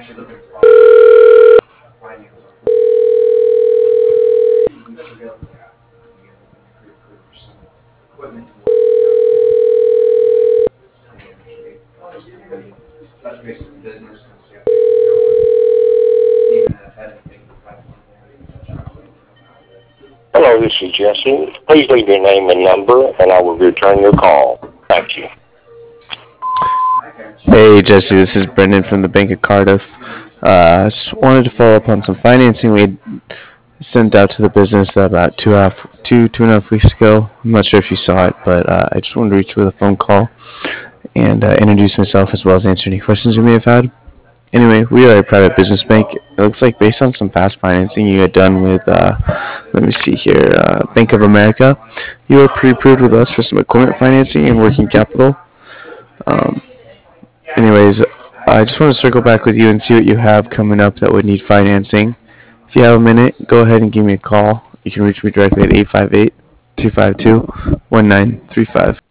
Hello, this is Jesse. Please leave your name and number, and I will return your call. Thank you. Hey Jesse, this is Brendan from the Bank of Cardiff. Just wanted to follow up on some financing we had sent out to the business about 2.5 weeks ago. I'm not sure if you saw it, but I just wanted to reach you with a phone call and introduce myself as well as answer any questions you may have had. Anyway, we are a private business bank. It looks like based on some past financing you had done with, let me see here, Bank of America, you were pre-approved with us for some equipment financing and working capital. Um, Anyways, I just want to circle back with you and see what you have coming up that would need financing. If you have a minute, go ahead and give me a call. You can reach me directly at 858-252-1935.